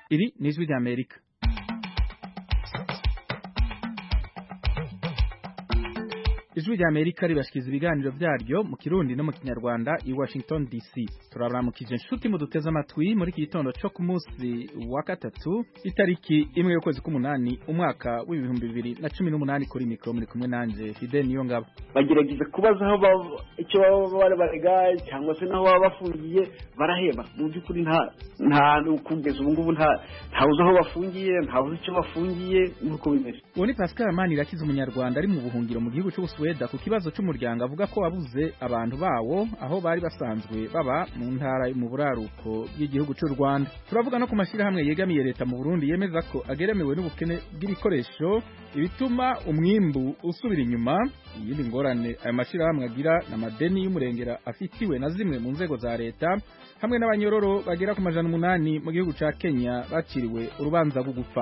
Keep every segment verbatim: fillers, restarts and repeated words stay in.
Iri ni Ijwi ry'Amerika. Ijwi ry'Amerika ribashikiriza ibiganiro vyaryo mu Kirundi no mu Kinyarwanda i Washington D C. Turabaramukije inshuti mu duteze amatwi muri iki gitondo cyo ku munsi wa gatatu itariki imwe y'ukwezi k'umunani umwaka w'ibihumbi bibiri na cumi n'umunani kuri mikro muri kumwe nanje Fidel Niyongabo. Bagerageza kubaza aho icyo baba barega cyangwa se naho baba bafungiye baraheba. Mu by'ukuri nta nta kugeza ubu ngubu nta ntawuzi aho bafungiye ntawuzi icyo bafungiye nuko bimeze. Uwo ni Pascal Manirakiza umunyarwanda ari mu buhungiro mu gihugu cy'Ubusuwedi ku kibazo cy'umuryango avuga ko wabuze abantu bawo aho bari basanzwe baba mu ntara mu buraruko bw'igihugu cy'u Rwanda. Turavuga no ku mashirahamwe yegamiye leta mu Burundi yemeza ko ageremewe n'ubukene bw'ibikoresho ibituma umwimbu usubira inyuma. Iyindi ngorane aya mashirahamwe agira n'amadeni y'umurengera afitiwe na zimwe mu nzego za leta hamwe n'abanyororo bagera ku majana umunani mu gihugu ca Kenya baciriwe urubanza rwo gupfa.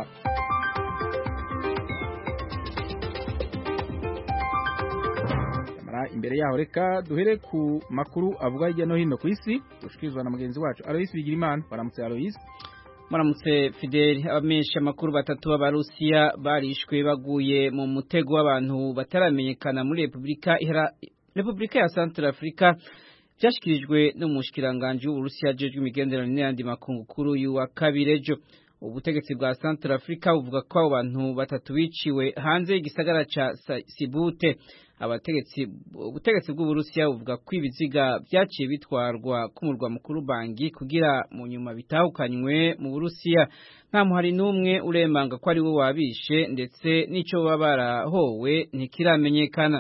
Imbere yaho reka duhere ku makuru avuga hirya no hino ku isi dushikirizwa na mugenzi wacu Alois Bigirimana. Baramutse Alois. Maramutse Fidel. Abamenyesha makuru batatu b'Abarusiya barishwe baguye mu mutego w'abantu bataramenyekana muri Republika ihera Republika ya Central Africa byashikirijwe n'umushikiranganje w'Uburusiya jejwe imigenderanire n'andi makungu kuri uyu wa kabiri ejo. Ubutegetsi bwa Central Africa buvuga ko abo bantu batatu biciwe hanze y'igisagara ca Sibute. Abategetsi ubutegetsi bw'Uburusiya buvuga ko ibiziga byaciye bitwarwa ku murwa mukuru Bangi kugira mu nyuma bitahukanywe mu Burusiya. Nta muhari n'umwe uremanga ko ari we wabishe ndetse n'ico baba barahowe ntikiramenyekana.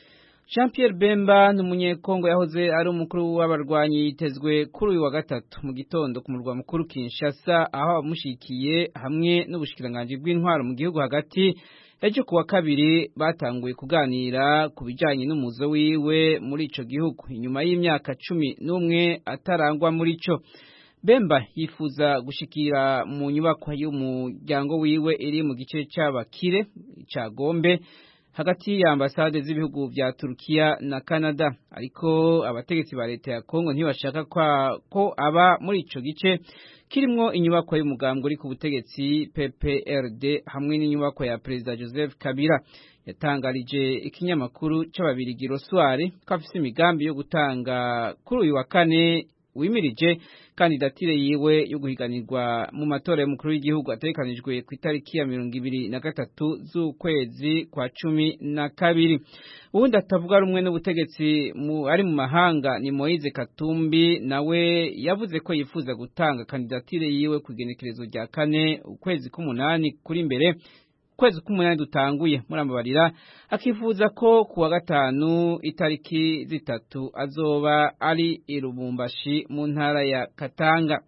Jean Pierre Bemba n'umunyekongo yahoze ari umukuru w'abarwanyi yitezwe kuri uyu wa gatatu mu gitondo ku murwa mukuru Kinshasa aho abamushikiye hamwe n'ubushikiranganje bw'intwaro mu gihugu hagati. Ejo kuwa kabiri batanguye kuganira ku bijanye n'umuzo wiwe muri ico gihugu inyuma y'imyaka cumi n'umwe atarangwa muri ico. Bemba yifuza gushikira mu nyubako y'umuryango wiwe iri mu gice c'abakire ca Gombe hagati ya ambasade z'ibihugu vya Turkiya na Canada, ariko abategetsi ba leta ya Kongo ntibashaka ko aba muri ico gice kirimwo inyubako y'umugambwe uri ku butegetsi P P R D hamwe n'inyubako ya President Joseph Kabila. Yatangarije ikinyamakuru c'ababirigi Rosware ko afise imigambi yo gutanga kuri uyu wa kane wimirije kandidatire yiwe yo guhiganirwa mu matora y'umukuru w'igihugu ategekanijwe ku itariki ya mirongo ibiri na gatatu z'ukwezi kwa cumi na kabiri. Ubundi atavuga rumwe n'ubutegetsi ari mu mahanga ni Moise Katumbi, nawe yavuze ko yifuza gutanga kandidatire yiwe ku igenekerezo rya kane ukwezi k'umunani kuri mbere kwezi k'umunani dutanguye muri amabarira, akifuza ko kuwa gatanu itariki zitatu azoba ari i Lubumbashi mu ntara ya Katanga.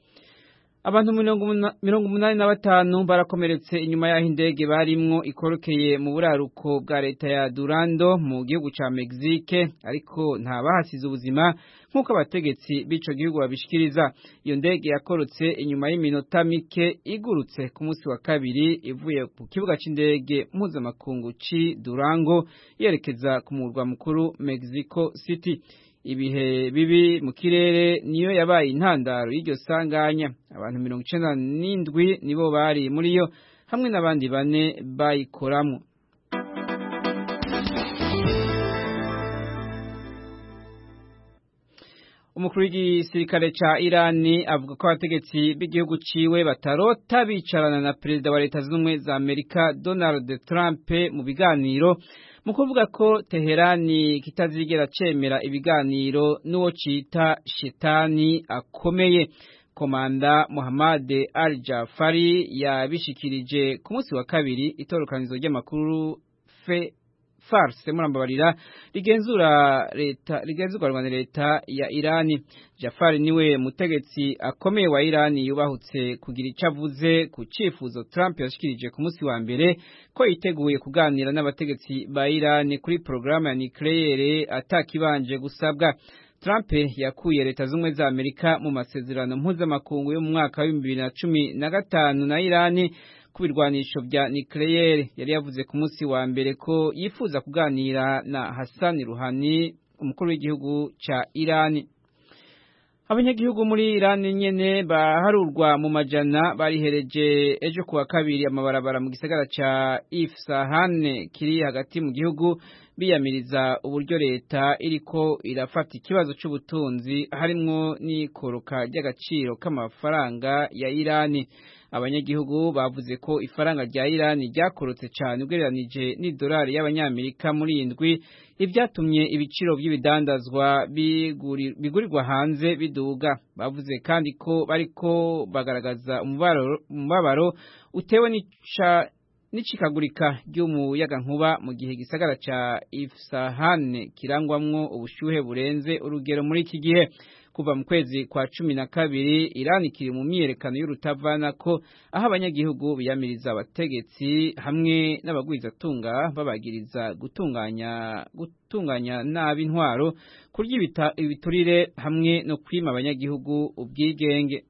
Abantu mirongo umunani na batanu barakomeretse inyuma y'aho indege barimwo ikorokeye mu buraruko bwa leta ya Durando mu gihugu ca Mexique, ariko nta bahasize ubuzima nk'uko abategetsi b'ico gihugu babishikiriza. Iyo ndege yakorotse inyuma y'iminota mike igurutse ku munsi wa kabiri ivuye ku kibuga c'indege mpuzamakungu ci Durango yerekeza ku murwa mukuru Mexico City. Ibihe bibi mu kirere niyo yabaye intandaro y'iryo sanganya. Abantu mirongo icenda n'indwi nibo bari muri yo hamwe n'abandi bane bayikoramo. Umukuru w'igisirikare ca Irani avuga ko abategetsi b'igihugu ciwe batarota bicarana na perezida wa leta z'ubumwe za Amerika Donald Trump mu biganiro, mu kuvuga ko Teherani kitazigera cemera ibiganiro n'uwo cita shetani akomeye. Komanda Muhammad al-Jafari yabishikirije ku munsi wa kabiri itorokanizo ry'amakuru fe Farse murambabarira rigenzura leta rigenzurwa rwa leta ya Irani. Jafari niwe mutegetsi akomeye wa Irani yubahutse kugira icavuze ku cifuzo Trump yashikirije ku munsi wa mbere ko yiteguye kuganira n'abategetsi ba Irani kuri programme ya nucleaire atakibanje gusabwa. Trump yakuye leta z'umwe za Amerika mu masezerano mpuzamakungu yo mu mwaka wa bibiri na cumi na gatanu na Irani ku birwanisho vya nucleaire. Yari yavuze ku munsi wa mbere ko yifuza kuganira na Hassan Rouhani, umukuru w'igihugu ca Irani. Abanyagihugu muri Iran nyene baharurwa mu majana barihereje ejo kuwa kabiri amabarabara mu gisagara ca Isfahan kiri hagati mu gihugu biyamiriza uburyo leta iriko irafata ikibazo c'ubutunzi harimwo n'ikoroka ry'agaciro k'amafaranga ya Iran. Abanyagihugu bavuze ko ifaranga rya Iran ryakorotse cyane ugereranije n'idolari y'abanyamerika muri indwi, ivyatumye ibiciro by'ibidandazwa bigurirwa hanze biduga. Bavuze kandi ko bariko bagaragaza umubabaro utewe n'ica n'icikagurika ry'umuyaga nkuba mu gihe gisagara ca Isfahan kirangwamwo ubushuhe burenze urugero muri iki gihe. Kuva mu kwezi kwa cumi na kabiri Iran kiri mu myiyerekano y'urutavana ko aho abanyagihugu biyamiriza abategetsi hamwe n'abagwizatunga babagiriza gutunganya gutunganya nabi intwaro, kurya ibiturire hamwe no kwima abanyagihugu ubwigenge.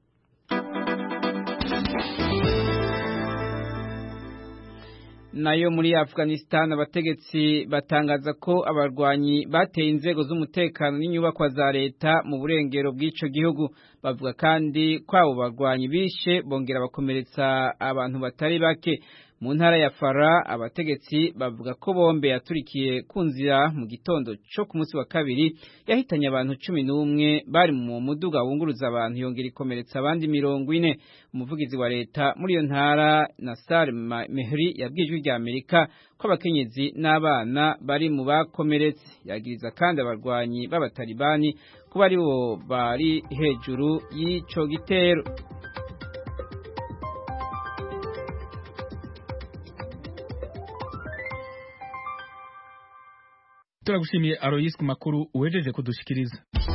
Nayo muri Afghanistan abategetsi batangaza ko abarwanyi bateye inzego z'umutekano n'inyubakwa za leta mu burengero bw'ico gihugu. Bavuga kandi ko abo barwanyi bishe bongera bakomeretsa abantu batari bake. Mu ntara ya Farah abategetsi bavuga ko bombe yaturikiye kunzira mu gitondo cyo ku munsi wa kabiri yahitanye abantu cumi n'umwe bari mu muduga wunguruza abantu yongera ikomeretsa abandi mirongo ine. Umuvugizi wa leta muri iyo ntara Nasar Mehri yabwijwe rya Amerika ko abakenyezi n'abana bari mu bakomeretse. Yagiriza kandi abarwanyi b'abatalibani ko bari bo bari hejuru y'ico gitero. Turagushimiye Alois ku makuru uwejeje kudushikiriza.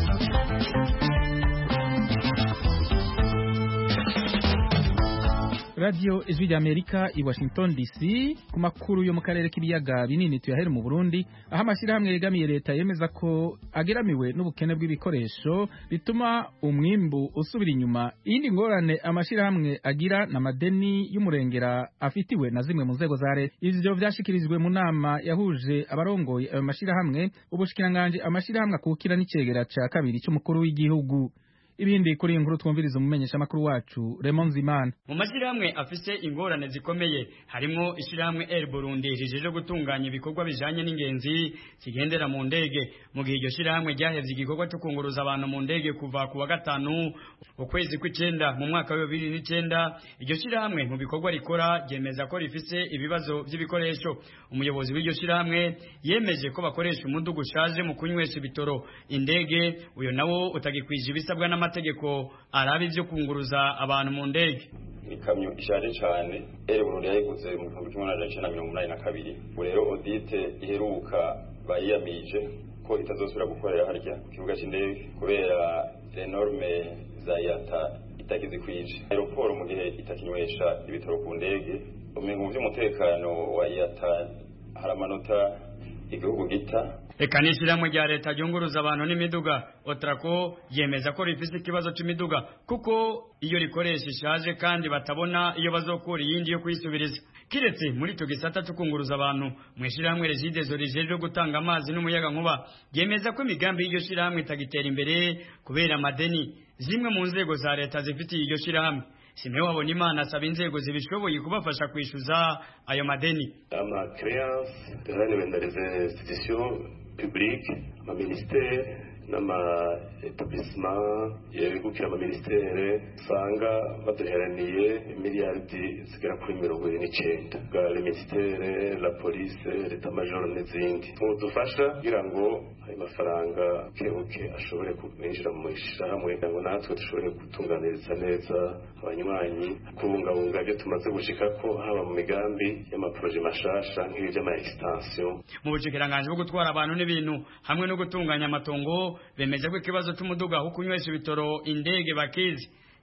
Radio Ijwi ry'Amerika i Washington D C ku makuru yo mu karere k'ibiyaga binini tuyahera mu Burundi, aho amashyirahamwe yegamiye leta yemeza ko ageramiwe n'ubukene bw'ibikoresho bituma umwimbu usubira inyuma. Iyindi ngorane amashyirahamwe agira na madeni y'umurengera afitiwe na zimwe mu nzego za leta. Ivyo vyashikirijwe mu nama yahuje abarongoye ayo mashyirahamwe, ubushikiranganje amashyirahamwe akukira n'icegera ca kabiri cy'umukuru w'igihugu. Ibindi kuri inkuru twumviriza umumenyesha makuru wacu Raymond Zimana. Mu mashyirahamwe afise ingorane zikomeye harimo ishyirahamwe Air Burundi rijeje gutunganya ibikorwa bijanye n'ingenzi kigendera mu ndege. Mu gihe iryo shyirahamwe ryahevye igikorwa cyo kunguruza abantu mu ndege kuva ku wa gatanu ukwezi kw'icenda mu mwaka wa bibiri n'icenda, iryo shyirahamwe mu bikorwa rikora ryemeza ko rifise ibibazo by'ibikoresho. Umuyobozi w'iryo shyirahamwe yemeje ko bakoresha umudugu ushaje mu kunywesha ibitoro indege, uyo nawo utagikwije ibisabwa n'ama amategeko arabi ivyo kunguruza abantu mu ndege. Ikamyo ishaje cyane Air Burundi yayiguze mu gihumbi kimwe n'amajana icenda na mirongo umunani na kabiri. Rero audit iheruka bayiyamije ko itazosubira gukorera harya ku kibuga c'indege kubera enorme za yata itakizikwije. Aeroport mu gihe itakinywesha ibitoro ku ndege, umengo vy'umutekano wa yata haramanota igihugu gita. Eka n'ishyirahamwe rya leta ryunguruza abantu n'imiduga Otrako yemeza ko rifise ikibazo c'imiduga kuko iyo rikoresha ishaje kandi batabona iyo bazokura iyindi yo kuyisubiriza. Kiretse muri to gisata cyo kunguruza abantu mu ishyirahamwe Regideso rijeje gutanga amazi n'umuyaga nkuba yemeza ko imigambi y'iryo shyirahamwe itagitera imbere kubera amadeni zimwe mu nzego za leta zifitiye iryo shyirahamwe. Simeho wabona Imana asaba inzego zibishoboye kubafasha kwishyuza ayo madeni. Ama créance de la institution publique, ma ministère n'ama établissement yabigukira ama ministère sanga baduheraniye miliyardi zigera kuri mirongo ine n'icenda bwa le ministère, la police, l'état major n'izindi mudufasha kugira ngo ayo mafaranga kebuke ashobore kwinjira mu ishyirahamwe ngo natwe dushobore gutunganiriza neza abanywanyi kubungabunga ibyo tumaze gushika ko haba mu migambi y'amaproje mashasha nk'ibi by'ama extension. Mu bushikiranganje bwo gutwara abantu n'ibintu hamwe no gutunganya amatongo bemeje ko ikibazo cy'umuduga aho kunywesha ibitoro indege bakizi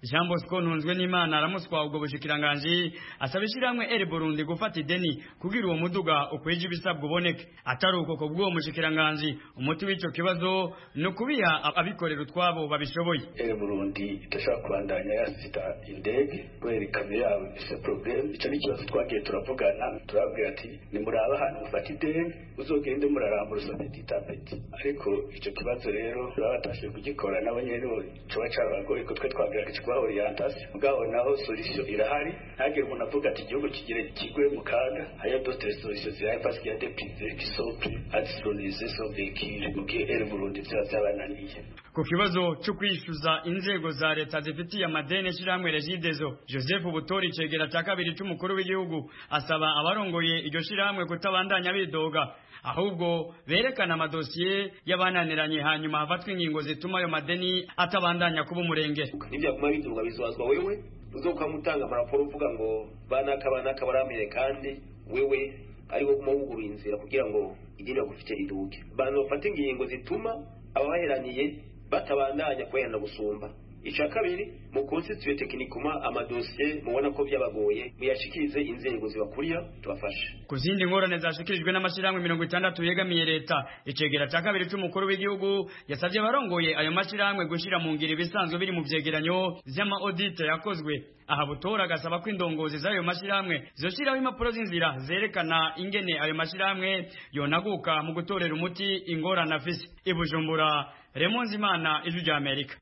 Jean Bosco Ntunzwe n'Imana aramuswa ubwo bushikiranganje asaba ishiramwe Air Burundi gufata ideni kugira uwo muduga ukweje ibisabwa uboneke atari uko ko bwo mushikiranganje umuti w'ico kibazo no kubiha abikorera utwabo babishoboye. Air Burundi itashaka kubandanya yasita indege kubera ikamyo yabo ise problem ico ni kibazo twagiye turavugana turabwira ati ni muraba hano mufata ideni uzogende murarambura sosiyete tapeti ariko ico kibazo rero batashe kugikora nabo nyene cyo cyaragoye ko twe twabwira ko kwa orientation mugabo naho solution irahari ntagire umuntu avuga ati igihugu kigire kigwe mu kaga haya d'autres solutions zihari parce qu'il y a des privés qui sont pris à disponibiliser son véhicule mu gihe Air Burundi byabananiye. Ku kibazo cyo kwishyuza inzego za leta zifitiye amadeni shiramwe Regideso, Joseph Butori cegera cya kabiri cy'umukuru w'igihugu asaba abarongoye iryo shiramwe kutabandanya bidoga ahubwo berekana amadosiye y'abananiranye hanyuma hafatwa ingingo zituma ayo madeni atabandanya kuba umurenge. Nibyo kuma biduga bizwazwa wewe uzokamutanga maraporo uvuga ngo bana kabana kabaramire kandi wewe ari wo kumugura inzira kugira ngo idini bagufite iduke bano bafata ingingo zituma abaheraniye batabandanya kwenda gusumba. Ica kabiri mu constitution techniquement amadosiye mubona ko byabagoye muyashikirize inzego zibakuriya tubafashe. Ku zindi ngorane zashikirijwe n'amashiramwe mirongo itandatu yegamiye leta icegera cya kabiri cy'umukuru w'igihugu yasabye abarongoye ayo mashiramwe gushira mu ngiro ibisanzwe biri mu vyegeranyo vy'ama audit yakozwe. Aha Butora gasaba ko indongozi z'ayo mashiramwe zoshiraho impapuro z'inzira zerekana ingene ayo mashiramwe yonaguka mu gutorera umuti ingorane afise. I Bujumbura, Raymond Zimana, Ijwi rya Amerika.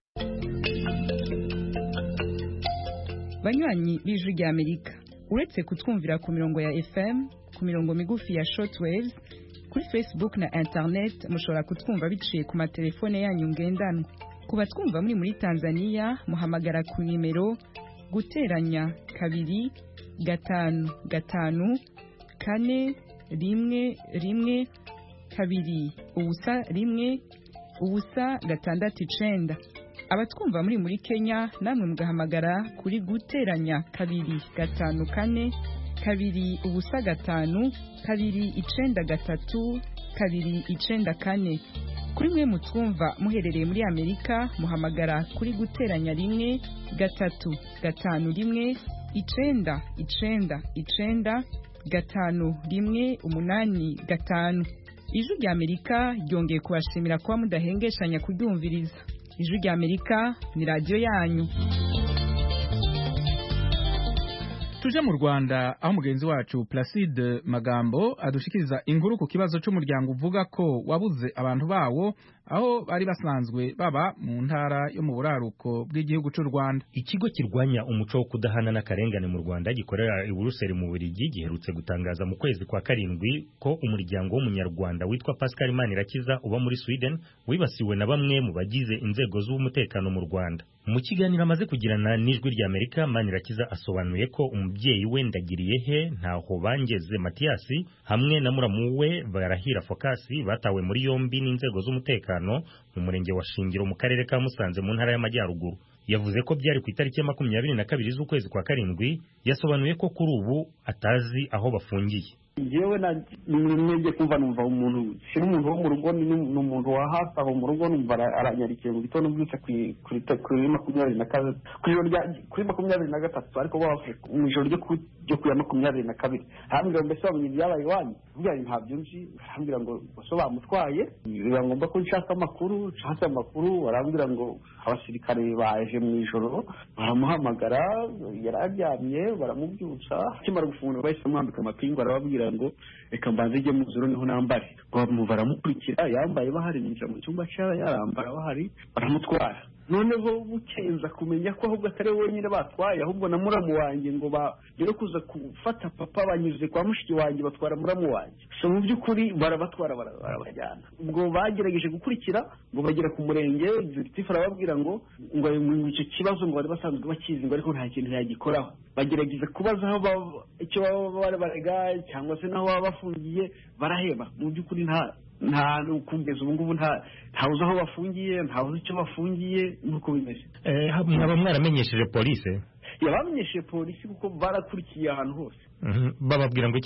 Banywanyi b'Ijwi rya Amerika uretse kutwumvira ku mirongo ya F M ku mirongo migufi ya shortwaves kuri Facebook na internet mushobora kutwumva biciye ku matelefone yanyu ngendanwa. Kuba twumva muri muri Tanzania muhamagara ku nimero guteranya kabiri gatanu gatanu kane rimwe rimwe kabiri ubusa rimwe ubusa gatandatu icenda. Abatwumva muri muri Kenya namwe mugahamagara kuri guteranya kabiri gatanu kane kabiri ubusa gatanu kabiri icenda gatatu kabiri icenda kane. Kuri mwe mutwumva muherereye muri Amerika muhamagara kuri guteranya rimwe gatatu gatanu rimwe icenda icenda icenda gatanu rimwe umunani gatanu. Ijwi rya Amerika ryongeye kubashimira kuba mudahengeshanya kuryumviriza. Ijwi rya Amerika ni radio yanyu. Tuje mu Rwanda aho mugenzi wacu Placide Magambo adushikiriza inkuru ku kibazo cy'umuryango uvuga ko wabuze abantu bawo aho bari basanzwe baba mu ntara yo mu buraruko bw'igihugu cy'u Rwanda. Ikigo kirwanya umuco wo kudahana n'akarengane mu Rwanda gikorera i Buruseli mu Bubiligi giherutse gutangaza mu kwezi kwa karindwi ko umuryango w'umunyarwanda witwa Pascal Manirakiza uba muri Sweden wibasiwe na bamwe mu bagize inzego z'umutekano mu Rwanda. Mu kiganiro amaze kugirana n'Ijwi rya Amerika, Manirakiza asobanuye ko umubyeyi we Ndagiriyehe Ntaho Bangeze Mathiasi hamwe na muramu we Barahira Fokasi batawe muri yombi n'inzego z'umutekano mu murenge wa Shingiro mu karere ka Musanze mu ntara y'Amajyaruguru. Yavuze ko byari ku itariki ya makumyabiri na kabiri z'ukwezi kwa karindwi. Yasobanuye ko kuri ubu atazi aho bafungiye. Jewe na nige kumva numva umuntu shira umuntu wo mu rugo n'umuntu wa hafi aho mu rugo numva aranyarikiye mu gitondo byutse kuri kuri makumyabiri na kabiri kuri kuri makumyabiri na gatatu ariko bavuye mu ijoro ryo ryo ku ya makumyabiri na kabiri hambira mbese babonye ibyabaye wanyu ubwo nta byinshi hambira ngo so bamutwaye biba ngomba ko nshaka amakuru nshaka amakuru barambira ngo abasirikare baje mu ijoro baramuhamagara yararyamye baramubyutsa kimara gufungura bahise mwambika amapingu arababwira ngo reka mbanze ijye mu zuru niho nambare baramukurikira yambaye bahari ninjira mu cyumba cya yarambara bahari baramutwara noneho bukenza kumenya ko ahubwo atari wenyine batwaye ahubwo na muramu wanjye ngo bagere kuza gufata papa banyuze kwa mushiki wanjye batwara muramu wanjye so mu by'ukuri barabatwara barabajyana ubwo bagerageje gukurikira ngo bagera ku murenge Zitifu arababwira ngo ngo icyo kibazo ngo bari basanzwe bakizi ngo ariko nta kintu yagikoraho bagerageza kubaza aho icyo baba barega cyangwa se naho baba bafungiye baraheba mu by'ukuri nta nta kugeza ubu ngubu nta ntawuzi aho bafungiye ntawuzi icyo bafungiye nuko bimeze. Eh, mwaba mwaramenyesheje polisi? Yabamenyesheje polisi kuko barakurikiye ahantu hose. Mhm. Bababwira ngo iki?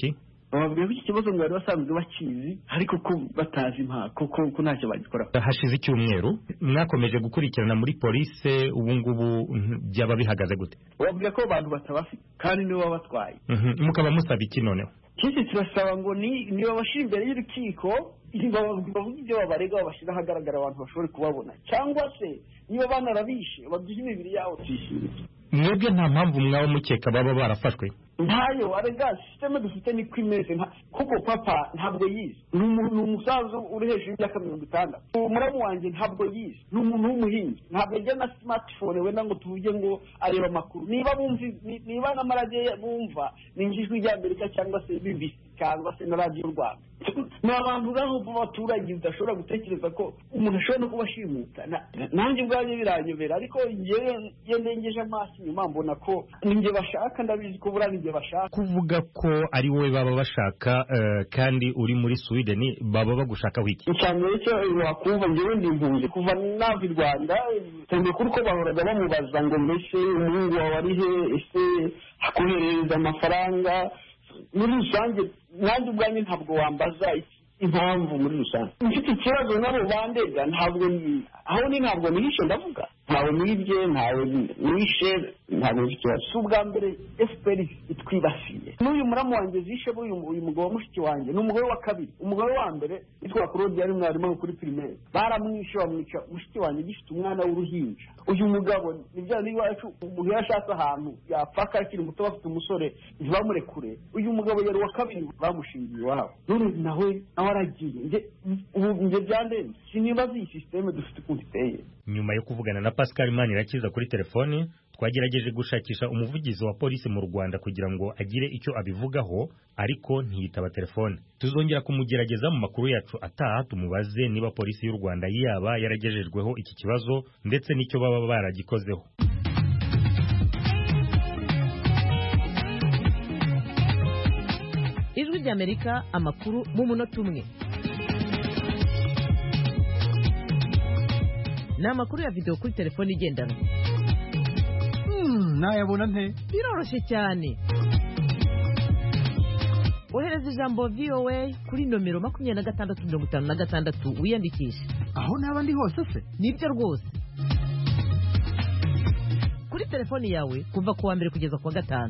bababwira ko iki kibazo ngo bari basanzwe bakizi ariko ko batazi impaka ko ko ntacyo bagikora. Hashize icyumweru mwakomeje gukurikirana muri police ubu ngubu byaba bihagaze gute? Bababwira ko abantu batabafite kandi nibo babatwaye. Mukaba musaba iki noneho? Kisi turasaba ngo ni niba bashira imbere y'urukiko bavuga ibyo babarega babashyira ahagaragara abantu bashobore kubabona cyangwa se niba banarabishe baduhe imibiri yabo tuyishimire. Mwebwe nta mpamvu mwaba mukeka baba barafashwe? Ntayo arega systeme dufite ni kwimeze kuko papa ntabwo yize ni umusaza uri hejuru y'imyaka mirongo itandatu. Umuramu wanjye ntabwo yize ni umuntu w'umuhinzi ntabwo ajya na smartphone wenda ngo tuvuge ngo areba amakuru. Niba bumvi niba na maradiyo bumva ni ijwi rya Amerika cyangwa se B B C cyangwa se na radiyo Rwanda. Ni abantu ngaho b'abaturage udashobora gutekereza ko umuntu ashobora no kubashimuta. Nanjye ubwanjye biranyobera ariko njyewe yendengeje amaso inyuma mbona ko ninjye bashaka ndabizi ko bura ninjye bashaka. Kuvuga ko ari wowe baba bashaka kandi uri muri Sweden baba bagushaka wiki? Icyambere cyo wakumva njyewe ndi impunzi kuva nava i Rwanda cyane kuri ko bahoraga bamubaza ngo mbese umuhungu wawe ari he ese akohereza amafaranga. Muri rusange nanjye ubwanjye ntabwo wambaza impamvu muri rusange mfite ikibazo nabo bandega ntabwo aho ni ntabwo nihishe ndavuga ntawe nibye ntawe nishe ntabwo mfite ikibazo. Si ubwa mbere F P R itwibasiye n'uyu muramu wanjye zishe uyu mugabo mushiki wanjye ni umugore wa kabiri. Umugore wa mbere yitwa Claude yari mwarimu kuri primaire baramwishe bamwica mushiki wanjye gifite umwana w'uruhinja. Uyu mugabo nibyo ni wacu umuntu yashatse ahantu yapfaka akiri muto bafite umusore ntibamurekure. Uyu mugabo yari wa kabiri bamushingiye iwabo none nawe nawe aragiye nge ubu nge byande sinibaza iyi systeme dufite ukuntu iteye. Nyuma yo kuvugana na Pascal Manirakiza kuri telefoni twagerageje gushakisha umuvugizi wa polisi mu Rwanda kugira ngo agire icyo abivugaho ariko ntiyitaba telefone. Tuzongera kumugerageza mu makuru yacu ataha tumubaze niba polisi y'u Rwanda yaba yaragejejweho iki kibazo ndetse n'icyo baba baragikozeho. Ijwi ry'Amerika amakuru mu munota umwe. Ni amakuru ya video kuri telefone igendanwa. Hmm, nayabona nte? Biroroshye cyane. Ohereza ijambo V O A kuri nomero makumyabiri na gatandatu mirongo itanu na gatandatu wiyandikishe. Aho naba ndi hose se? Nibyo rwose. Kuri telefone yawe kuva ku wa mbere kugeza ku wa gatanu.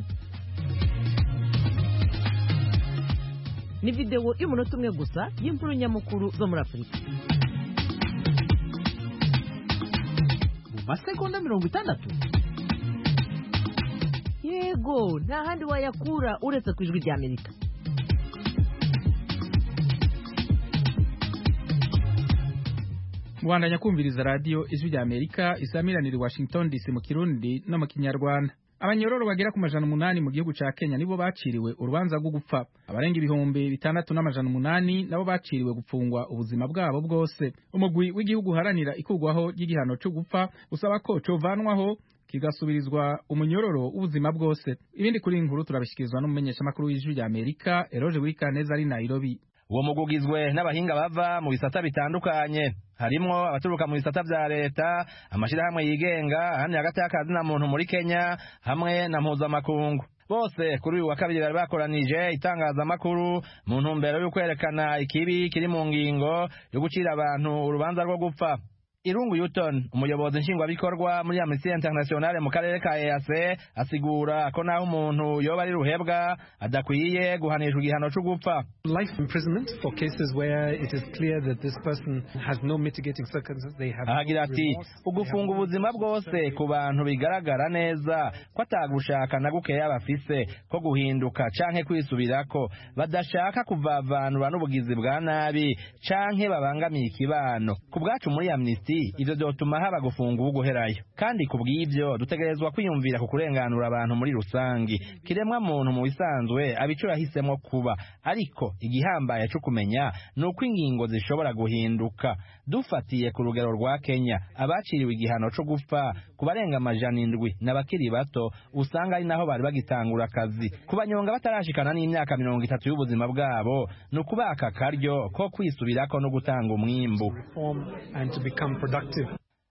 Ni video y'umunota umwe gusa y'inkuru nyamukuru zo muri Afurika. Masegonda mirongo itandatu. Yego, nta handi wayakura uretse ku Ijwi ry'Amerika. Mwandanya kumviriza radio Ijwi ry'Amerika isamiranira Washington D C mu Kirundi no mu Kinyarwanda. Abanyororo bagera ku majana umunani mu gihugu ca Kenya nibo baciriwe urubanza rwo gupfa. Abarenga ibihumbi bitandatu n'amajana umunani nabo baciriwe gupfungwa ubuzima bwabo bwose. Umugwi w'igihugu haranira ikugwaho y'igihano cyo gupfa usaba ko covanwaho kigasubirizwa umunyororo ubuzima bwose. Ibindi kuri inkuru turabishikirizwa n'umumenyesha makuru w'Ijwi ry'Amerika Eroje Burikaneza ari Nairobi. Uwo mugugizwe n'abahinga bava mu bisata bitandukanye harimo abaturuka mu bisata vya leta, amashirahamwe yigenga, ahandi hagati y'akazi na muntu muri Kenya hamwe na mpuzamakungu. Bose kuri uyu wa kabiri bari bakoranije itangazamakuru mu ntumbero yo kwerekana ikibi kiri mu ngingo yo gucira abantu urubanza rwo gupfa. Irungu Yuton, umuyobozi nshingwabikorwa muri Amnesty International mu karere ka E A C, asigura ko naho umuntu yoba ari ruhebwa adakwiye guhanishwa igihano cyo gupfa. Life imprisonment for cases where it is clear that this person has no mitigating circumstances, they have. Agira ati ugufunga ubuzima bwose ku bantu bigaragara neza ko atagushaka na gukeya bafise ko guhinduka canke kwisubirako badashaka kuvavanura n'ubugizi bwa nabi canke babangamiye ikibano. Ku bwacu muri Amnesty ivyo byotuma haba gufunga uguherayo kandi kubw'ivyo dutegerezwa kwiyumvira ku kurenganura abantu muri rusangi kiremwa muntu mu bisanzwe abico yahisemo kuba ariko igihambaye cyo kumenya nuko ingingo zishobora guhinduka. Dufatiye ku rugero rwa Kenya abaciriwe igihano cyo gupfa kubarenga amajana indwi n'abakiri bato usanga ari naho bari bagitangura akazi kubanyonga batarashikana n'imyaka mirongo itatu y'ubuzima bwabo nukubaka karyo ko kwisubirako no gutanga umwimbu. And to become productive.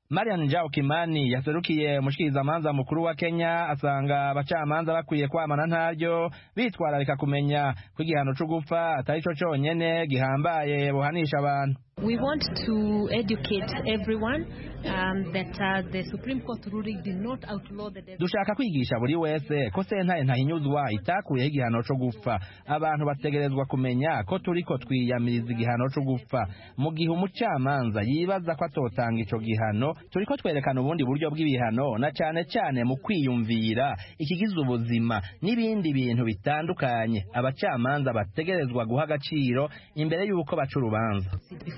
Marian Njau Kimani yaserukiye umushikirizamanza mukuru wa Kenya asanga abacamanza bakwiye kwamana ntaryo bitwararika kumenya ko igihano cyo gupfa atari cyo cyonyene gihambaye buhanisha abantu. We want to educate everyone um, that uh, the Supreme Court ruling did not outlaw the death. Dushaka kwigisha buri wese ko sentare ntahinyuzwa itakuye igihano cyo gupfa. Abantu bategerezwa kumenya ko turiko twiyamiriza igihano cyo gupfa. Mu gihe umucamanza yibaza ko atotanga ico gihano, turiko twerekana ubundi buryo bw'ibihano na cyane cyane mu kwiyumvira ikigize ubuzima n'ibindi bintu bitandukanye abacamanza bategerezwa guha agaciro imbere y'uko baca urubanza.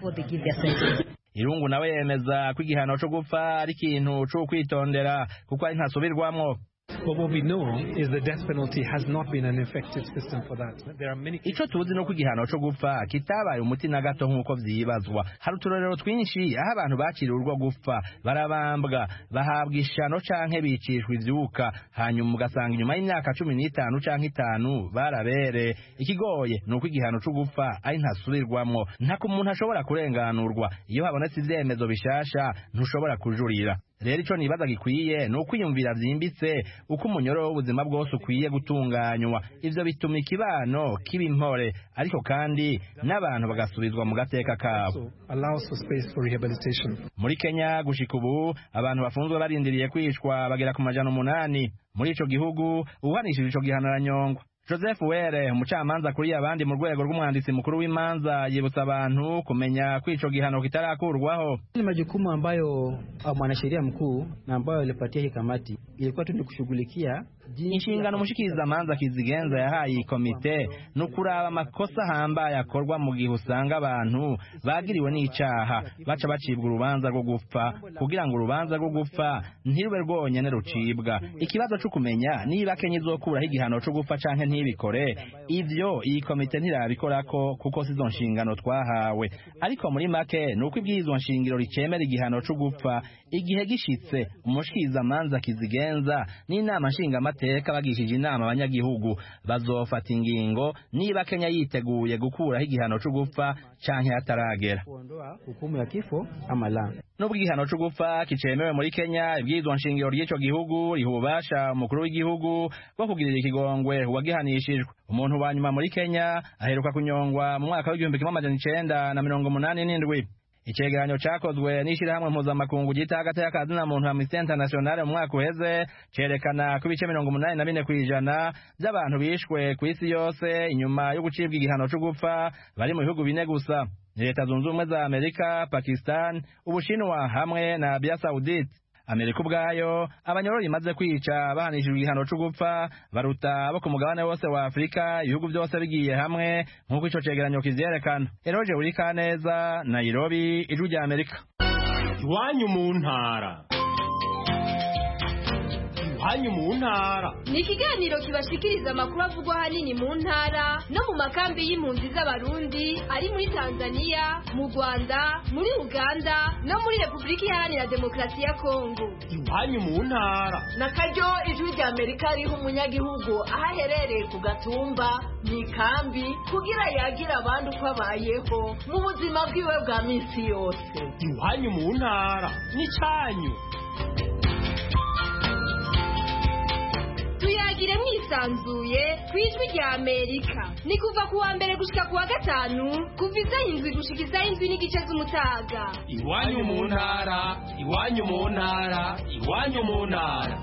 Irungu nawe yemeza ko igihano cyo gupfa ari ikintu cyo kwitondera kuko ari ntasubirwamwo. But what we know is the death penalty has not been an effective system for that. There are many. Ico tuzi no kwigihano cyo gupfa kitabaye umuti na gato nkuko vyibazwa. Hari uturorero twinshi aho abantu bakiriye urwo gupfa barabambwa bahabwa ishano canke bicishwa ivyuka hanyuma ugasanga inyuma y'imyaka cumi n'itanu canke itanu barabere. Ikigoye nuko igihano cyo gupfa ari ntasubirwamwo. Nta ko umuntu ashobora kurenganurwa iyo habonetse ivyemezo bishasha ntushobora kujurira. Rero ico nibaza gikwiye no kwiyumvira vyimbitse uko umunyoro w'ubuzima bwose ukwiye gutunganywa. Ivyo bituma ikibano kibimpore ariko kandi n'abantu bagasubizwa mu gateka kabo. Allows for space for rehabilitation. Muri Kenya gushika ubu abantu bafunzwe barindiriye kwishwa bagera ku majana umunani. Muri ico gihugu uhanishije ico gihano aranyongwa. Joseph Were umucamanza kuri abandi mu rwego rw'umwanditsi mukuru w'imanza yibutsa abantu kumenya kwico gihano kitarakurwaho. Ni majukumu ambayo mwanasheria mkuu na ambayo alipatia hii kamati ilikuwa tu ni kushughulikia inshingano mushikiriza manza kizigenza yahaye komite no kuraba amakosa hamba yakorwa mu gihe usanga abantu bagiriwe n'icaha baca bacibwa urubanza rwo gupfa kugira ngo urubanza rwo gupfa ntirube rwonyene rucibwa. Ikibazo cyo kumenya niba Kenya izokuraho igihano cyo gupfa canke ntibikore ivyo iyi komite ntirabikorako kuko sizo nshingano twahawe. Ariko muri make nuko ibwirizwa nshingiro ricemera igihano cyo gupfa igihe gishitse umushikiriza manza kizigenza n'inama nshinga mateka bagishije inama abanyagihugu bazofata ingingo niba Kenya yiteguye gukuraho igihano cyo gupfa canke ataragera kuondoa hukumu ya kifo ama la. Nubwo igihano cyo gupfa kicemewe muri Kenya ibwirizwa nshingiro ry'ico gihugu rihubasha umukuru w'igihugu bwo kugirira ikigongwe wagihanishijwe. Umuntu wa nyuma muri Kenya aheruka kunyongwa mu mwaka w'igihumbi kimwe amajana icenda na mirongo umunani n'indwi. Icegeranyo cakozwe n'ishirahamwe mpuzamakungu gita hagati y'akazi na muntu Amnesty International mu mwaka uheze cerekana ko ibice mirongo umunani na bine kw'ijana by'abantu bishwe ku isi yose inyuma yo gucibwa igihano cyo gupfa bari mu bihugu bine gusa: Leta Zunze Ubumwe za Amerika, Pakistan, Ubushinwa hamwe na Arabia Saudite. Amerika ubwayo abanyororo imaze kwica bahanishijwe igihano cyo gupfa baruta abo ku mugabane wose wa Afrika ibihugu byose bigiye hamwe nk'uko ico cegeranyo kivyerekana. Eroje urika neza Nairobi, Ijwi rya Amerika. Iwanyu mu ntara. Iwanyu mu ntara ni ikiganiro kibashikiriza amakuru avugwa ahanini mu ntara no mu makambi y'impunzi z'abarundi ari muri Tanzania, mu Rwanda, muri Uganda no muri Repubulika Iharanira Demokarasi ya Kongo. Iwanyu mu ntara na karyo Ijwi rya Amerika riha umunyagihugu aho aherereye ku gatumba mu ikambi kugira yagira abandi uko abayeho mu buzima bwiwe bwa minsi yose. Iwanyu mu ntara ni cyanyu. Tuyagire mwisanzuye kwijwi rya Amerika. Ni kuva kuwa mbere gushika kuwa gatanu kuva izayindwi gushika izayindwi n'igice z'umutaga. Iwanyu mu ntara, iwanyu mu ntara, iwanyu mu ntara.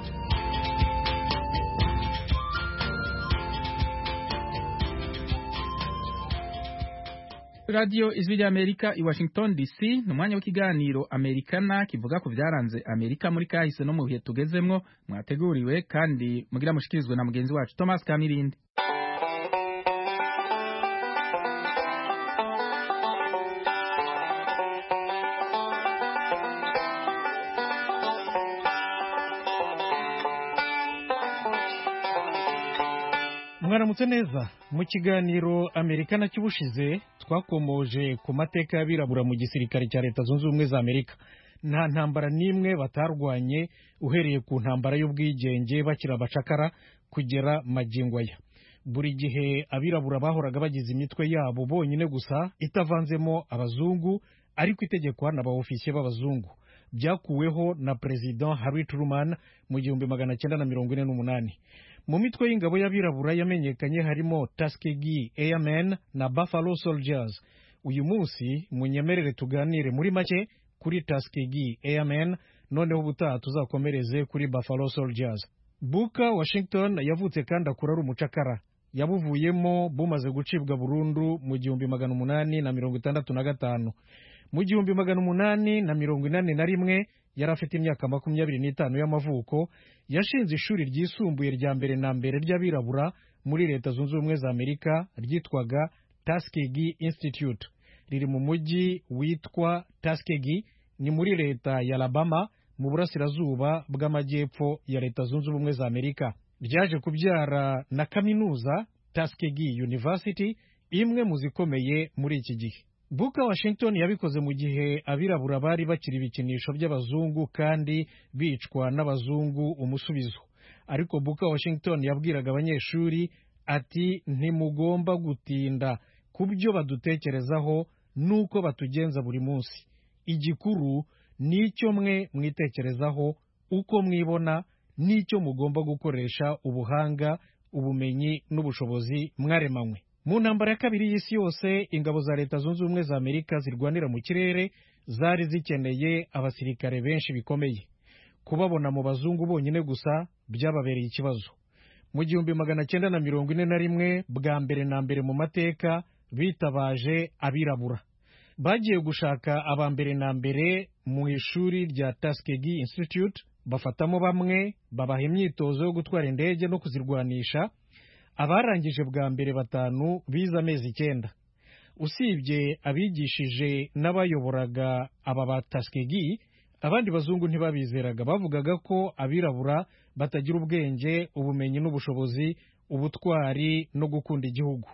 Radio Ijwi rya Amerika i Washington D C ni umwanya w'ikiganiro Amerikana kivuga ku byaranze Amerika muri kahise no mu bihe tugezemwo mwateguriwe kandi mugira mushikirizwe na mugenzi wacu Thomas Kamirindi. Mwaramutse neza. Mu kiganiro Amerikana cy'ubushize twakomoje ku mateka y'abirabura mu gisirikare cya Leta Zunze Ubumwe za Amerika. Nta ntambara n'imwe batarwanye uhereye ku ntambara y'ubwigenge bakira abacakara kugera magingo aya. Buri gihe abirabura bahoraga bagize imitwe yabo bonyine gusa itavanzemo abazungu ariko itegekwa n'abaofisiye b'abazungu. byakuweho na President Harry Truman mu gihumbi magana cyenda na mirongo ine n'umunani. Mu mitwe y'ingabo y'abirabura yamenyekanye harimo Tuskegee Airmen na Buffalo Soldiers. Uyu munsi munyemerere tuganire muri make kuri Tuskegee Airmen, noneho ubutaha tuzakomereze kuri Buffalo Soldiers. Booker Washington yavutse kandi akura ari umucakara. Yabuvuyemo bumaze gucibwa burundu mu gihumbi magana umunani na mirongo itandatu na gatanu. Mu gihumbi magana umunani na mirongo inani na rimwe yari afite imyaka makumyabiri n'itanu y'amavuko. Yashinze ishuri ryisumbuye rya mbere na mbere ry'abirabura muri Leta Zunze Ubumwe za Amerika ryitwaga Tuskegee Institute. Riri mu mujyi witwa Tuskegee, ni muri leta ya Alabama mu burasirazuba bw'amajyepfo ya Leta Zunze Ubumwe za Amerika. Ryaje kubyara na kaminuza Tuskegee University, imwe mu zikomeye muri iki gihe. Booker Washington yabikoze mu gihe abirabura bari bakiri ibikinisho by'abazungu kandi bicwa n'abazungu umusubizo. Ariko Booker Washington yabwiraga abanyeshuri ati ntimugomba gutinda ku byo badutekerezaho nuko batugenza buri munsi. Igikuru nicyo mwe mwitekerezaho, uko mwibona, nicyo mugomba gukoresha ubuhanga, ubumenyi n'ubushobozi mwaremanywe. Mu ntambara ya kabiri y'isi yose, ingabo za Leta Zunze Ubumwe za Amerika zirwanira mu kirere zari zikeneye abasirikare benshi bikomeye. Kubabona mu bazungu bonyine gusa byababereye ikibazo. Mu gihumbi magana cyenda na mirongo ine na rimwe bwa mbere na mbere mu mateka bitabaje abirabura. Bagiye gushaka aba mbere na mbere mu ishuri rya Tuskegee Institute, bafatamo bamwe babaha imyitozo yo gutwara indege no kuzirwanisha. Abarangije bwa mbere batanu bize amezi icyenda. Usibye abigishije n'abayoboraga aba ba Tuskegee, abandi bazungu ntibabizeraga. Bavugaga ko abirabura batagira ubwenge, ubumenyi n'ubushobozi, ubutwari no gukunda igihugu.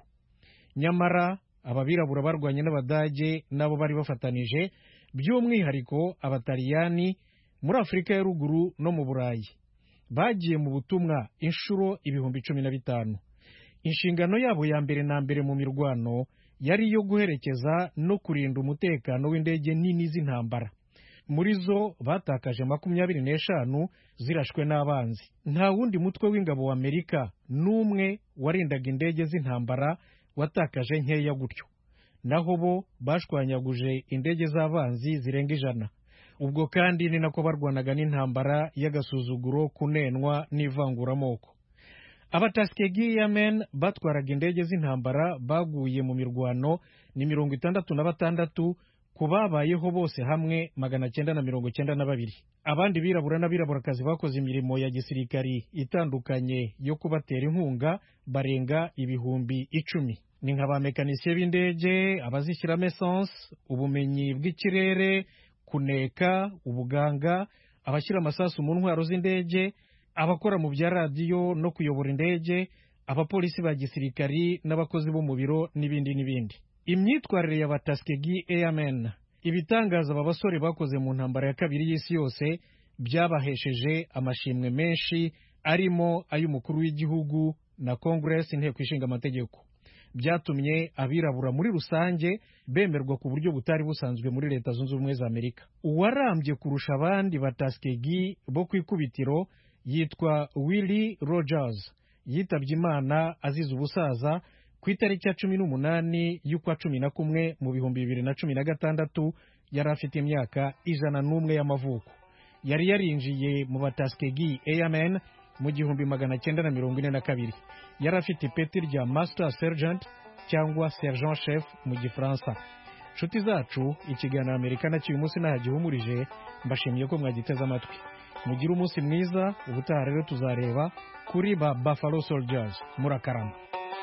Nyamara ababirabura barwanye n'Abadage nabo bari bafatanije, by'umwihariko Abataliyani muri Afurika ya ruguru no mu Burayi. Bagiye mu butumwa inshuro ibihumbi cumi na bitanu. Inshingano yabo ya mbere na mbere mu mirwano yari iyo guherekeza no kurinda umutekano w'indege nini z'intambara. Muri zo batakaje makumyabiri n'eshanu zirashwe n'abanzi. Nta wundi mutwe w'ingabo wa Amerika n'umwe warindaga indege z'intambara watakaje nkeya gutyo. Naho bo bashwanyaguje indege z'abanzi zirenga ijana. Ubwo kandi ni nako barwanaga n'intambara y'agasuzuguro, kunenwa n'ivanguramoko. Aba Tuskegee Airmen batwaraga indege z'intambara baguye mu mirwano ni mirongo itandatu na batandatu, ku babayeho bose hamwe magana cyenda na mirongo cyenda na babiri. Abandi birabura n'abiraburakazi bakoze imirimo ya gisirikari itandukanye yo kubatera inkunga barenga ibihumbi icumi. Ni nk'abamekanisiye b'indege, abazishyiramo essence, ubumenyi bw'ikirere, kuneka, ubuganga, abashyira amasasu mu ntwaro z'indege, abakora mu bya radiyo no kuyobora indege, abapolisi ba gisirikari n'abakozi bo mu biro n'ibindi n'ibindi. Imyitwarire y'aba Tuskegee Airmen, ibitangaza aba basore bakoze mu ntambara ya kabiri y'isi yose byabahesheje amashimwe menshi, arimo ay'umukuru w'igihugu na Congress, inteko ishinga amategeko. Byatumye abirabura muri rusange bemerwa ku buryo butari busanzwe muri Leta Zunze Ubumwe za Amerika. Uwarambye kurusha abandi ba Tuskegee bo ku ikubitiro yitwa Willie Rogers. Yitabye Imana azize ubusaza ku itariki ya cumi n'umunani y'ukwa cumi na kumwe mu bihumbi bibiri na cumi na gatandatu. Yari afite imyaka ijana n'umwe y'amavuko. Yari yarinjiye mu ba Tuskegee Airmen mu gihumbi magana cyenda na mirongo ine na kabiri. Yari afite ipeti rya Master Sergeant cyangwa Sergeant Chef mu Gifaransa. Nshuti zacu, ikiganiro Amerika na cy'uyu munsi nahagihumurije, mbashimiye ko mwagiteze amatwi. Mugire umunsi mwiza, ubutaha rero tuzareba kuri ba Buffalo Soldiers. Murakarama.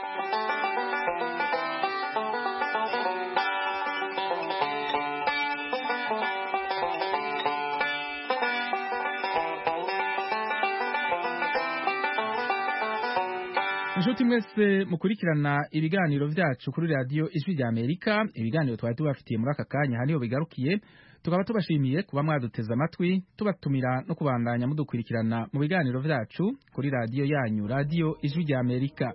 Inshuti mwese mukurikirana ibiganiro vyacu kuri radio Ijwi rya Amerika, ibiganiro twari tubafitiye muri aka kanya haniho bigarukiye. Tukaba tubashimiye kuba mwaduteze amatwi, tubatumira no kubandanya mudukurikirana mu biganiro vyacu kuri radio yanyu, radio Ijwi rya Amerika.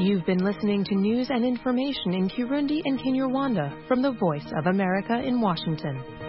You've been listening to news and information in Kirundi and Kinyarwanda from the Voice of America in Washington.